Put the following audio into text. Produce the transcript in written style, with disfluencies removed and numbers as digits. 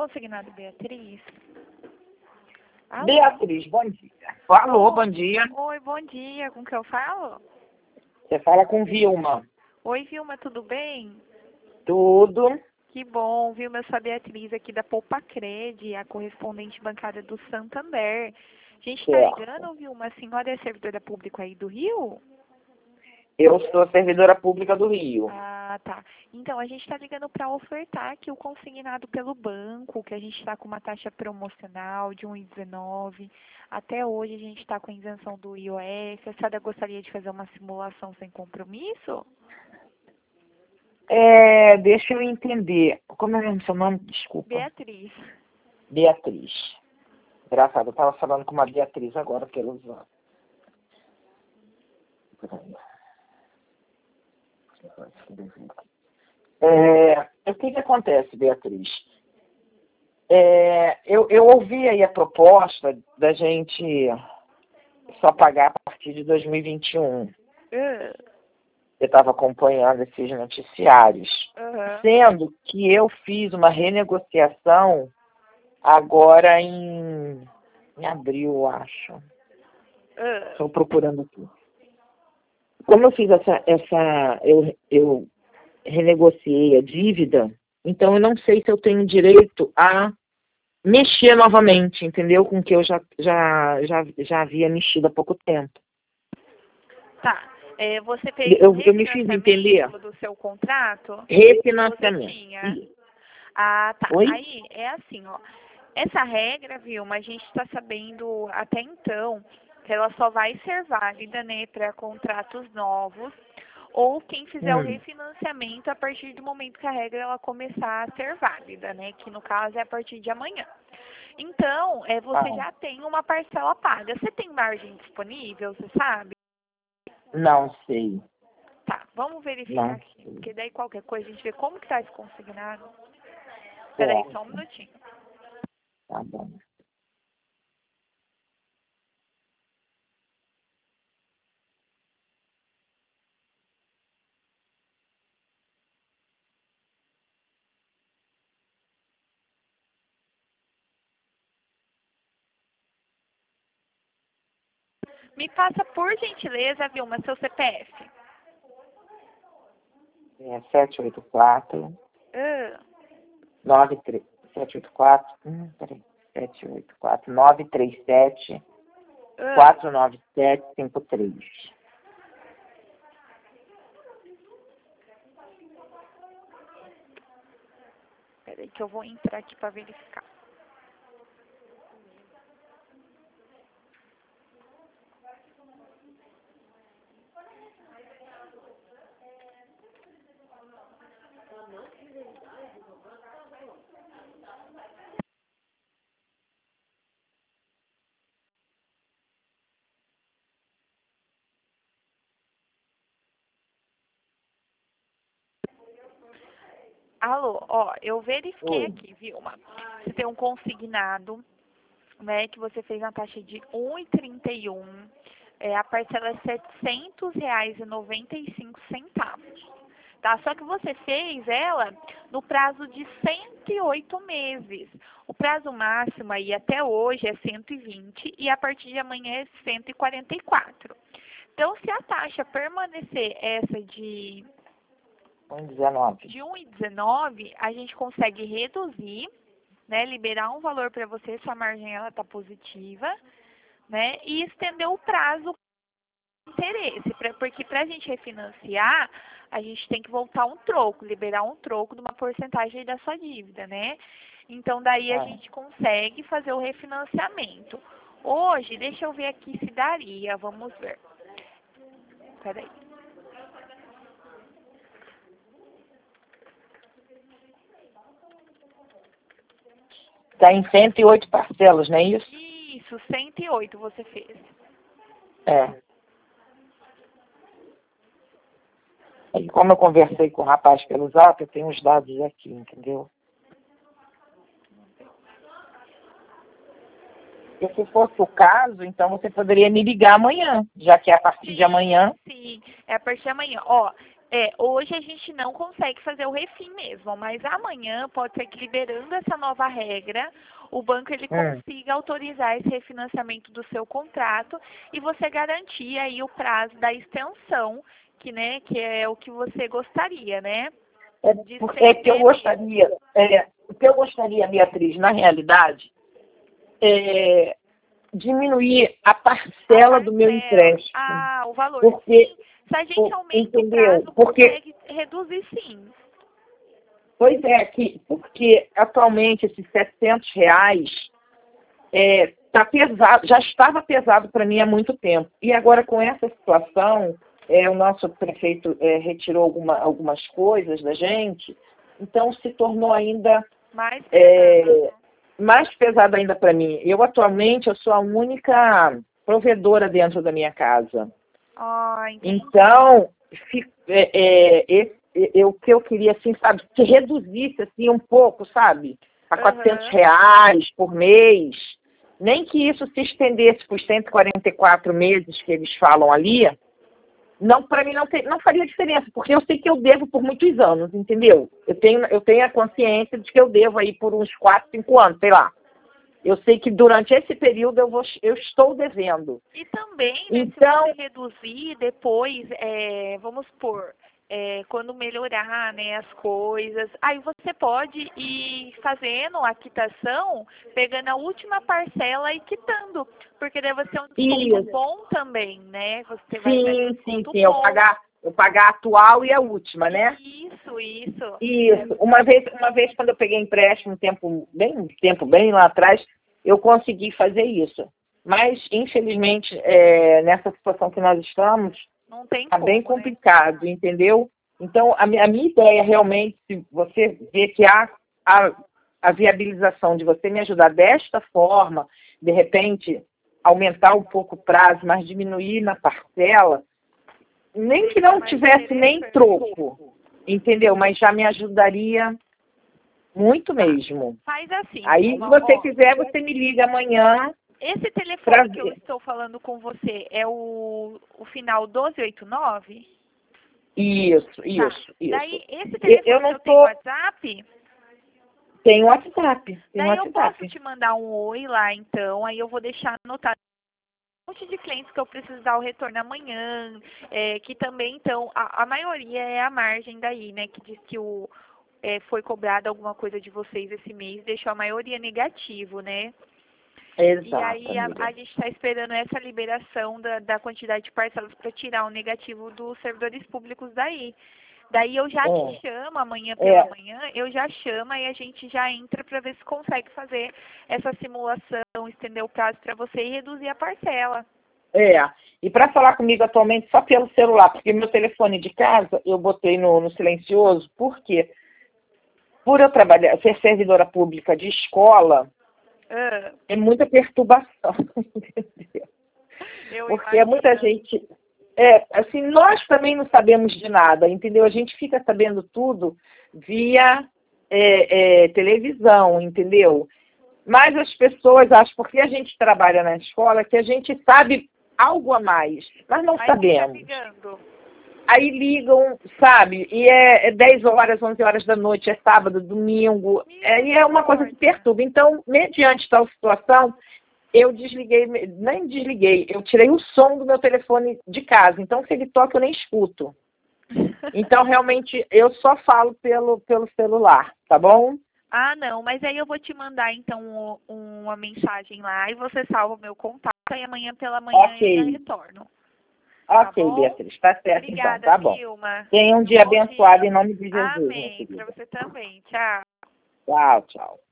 consignado Beatriz? Alô? Beatriz, bom dia. Alô, bom dia. Oi, bom dia. Com que eu falo? Você fala com Vilma. Oi, Vilma, tudo bem? Tudo. Que bom, Vilma, eu sou a Beatriz aqui da Poupa-Cred, a correspondente bancária do Santander. A gente tá Certo. ligando, Vilma, a senhora é servidora pública aí do Rio? Eu sou servidora pública do Rio. Ah, tá. Então, a gente está ligando para ofertar aqui o consignado pelo banco, que a gente está com uma taxa promocional de 1,19. Até hoje a gente está com a isenção do IOF. A senhora gostaria de fazer uma simulação sem compromisso? Deixa eu entender. Como é o seu nome? Desculpa. Beatriz. Beatriz. Engraçado, eu estava falando com uma Beatriz agora pelo Zap. O que acontece, Beatriz? Eu ouvi aí a proposta da gente só pagar a partir de 2021. Eu estava acompanhando esses noticiários. Sendo que eu fiz uma renegociação agora em abril, eu acho. Estou procurando aqui. Como eu fiz eu renegociei a dívida, então eu não sei se eu tenho direito a mexer novamente, entendeu? Com o que eu já havia mexido há pouco tempo. Tá. Você fez Eu me fiz entender? do seu contrato? Refinanciamento. Você tinha. Ah, tá. Oi? Aí, é assim, ó. Essa regra, Vilma, a gente está sabendo até então que ela só vai ser válida, né, para contratos novos ou quem fizer o refinanciamento a partir do momento que a regra ela começar a ser válida, né, que no caso é a partir de amanhã. Então, você já tem uma parcela paga. Você tem margem disponível, você sabe? Não sei. Tá, vamos verificar aqui, porque daí qualquer coisa a gente vê como que tá esse consignado. Espera aí, só um minutinho. Tá bom. Me passa, por gentileza, Vilma, seu CPF. 784 93 784 peraí, 784 937 49753. Espera aí que eu vou entrar aqui para verificar. Alô, ó, eu verifiquei aqui, Vilma. Você tem um consignado, né, que você fez na taxa de 1,31. A parcela é R$ 700,95. Tá? Só que você fez ela no prazo de 108 meses. O prazo máximo aí até hoje é 120 e a partir de amanhã é 144. Então, se a taxa permanecer essa de 1,19, a gente consegue reduzir, né, liberar um valor para você, sua margem ela tá positiva, né, e estender o prazo com interesse, porque para a gente refinanciar, a gente tem que voltar um troco, liberar um troco de uma porcentagem aí da sua dívida, né? Então, daí a gente consegue fazer o refinanciamento. Hoje, deixa eu ver aqui se daria, vamos ver. Peraí. Está em 108 parcelas, não é isso? Isso, 108 você fez. E como eu conversei com o rapaz pelo Zap, eu tenho os dados aqui, entendeu? E se fosse o caso, então você poderia me ligar amanhã, já que é a partir de amanhã. Sim, é a partir de amanhã. Ó, Hoje a gente não consegue fazer o refim mesmo, mas amanhã pode ser que liberando essa nova regra, o banco ele consiga autorizar esse refinanciamento do seu contrato e você garantir aí o prazo da extensão, que é o que você gostaria, né? O que eu gostaria, Beatriz, na realidade, é diminuir a parcela do meu empréstimo. O valor. Porque, sim. Se a gente aumenta o prazo, consegue reduzir sim. Pois é, porque atualmente esses R$700 tá pesado, já estava pesado para mim há muito tempo. E agora com essa situação, o nosso prefeito retirou algumas coisas da gente, então se tornou ainda mais pesado ainda para mim. Atualmente eu sou a única provedora dentro da minha casa. Então, o que eu queria, assim, sabe, que reduzisse, assim, um pouco, sabe, a R$400 por mês, nem que isso se estendesse para os 144 meses que eles falam ali, para mim não faria diferença, porque eu sei que eu devo por muitos anos, entendeu? Eu tenho a consciência de que eu devo aí por uns 4, 5 anos, sei lá. Eu sei que durante esse período eu estou devendo. E também, né, então, se você reduzir depois, vamos supor, quando melhorar, né, as coisas, aí você pode ir fazendo a quitação, pegando a última parcela e quitando, porque daí você é um desconto bom também, né? Você vai ter desconto bom. Eu pagar a atual e a última, né? Isso. Uma vez quando eu peguei empréstimo, bem lá atrás, eu consegui fazer isso. Mas, infelizmente, nessa situação que nós estamos, está bem complicado, né? Entendeu? Então, a minha ideia realmente, se você vê que há a viabilização de você me ajudar desta forma, de repente, aumentar um pouco o prazo, mas diminuir na parcela, nem que não tivesse nem troco, entendeu? Mas já me ajudaria muito mesmo. Faz assim. Aí, se você quiser, você me liga amanhã. Esse telefone que eu estou falando com você é o final 1289? Isso. Daí, esse telefone tem WhatsApp? Tem WhatsApp. Eu posso te mandar um oi lá, então, aí eu vou deixar anotado um monte de clientes que eu preciso dar o retorno amanhã, que também, então, a maioria é a margem daí, né, que diz que foi cobrado alguma coisa de vocês esse mês, deixou a maioria negativo, né? Exato, e aí a gente está esperando essa liberação da quantidade de parcelas para tirar o negativo dos servidores públicos daí. Daí eu já te chamo amanhã pela manhã, eu já chamo e a gente já entra para ver se consegue fazer essa simulação, estender o prazo para você e reduzir a parcela. E para falar comigo atualmente só pelo celular, porque meu telefone de casa eu botei no silencioso, por quê? Por eu ser servidora pública de escola, é muita perturbação, entendeu? Porque muita gente... assim, nós também não sabemos de nada, entendeu? A gente fica sabendo tudo via televisão, entendeu? Mas as pessoas acham, porque a gente trabalha na escola, que a gente sabe algo a mais, mas não sabemos. Aí ligam, sabe? E é 10 horas, 11 horas da noite, é sábado, domingo, e é uma coisa que perturba. Então, mediante tal situação, eu nem desliguei, eu tirei o som do meu telefone de casa. Então, se ele toca, eu nem escuto. Então, realmente, eu só falo pelo celular, tá bom? Não, mas aí eu vou te mandar, então, uma mensagem lá e você salva o meu contato e amanhã pela manhã eu já retorno. Ok, tá, Beatriz, tá certo. Obrigada, então, tá bom. Vilma. Tenha um dia abençoado em nome de Jesus. Amém, para você também. Tchau. Tchau.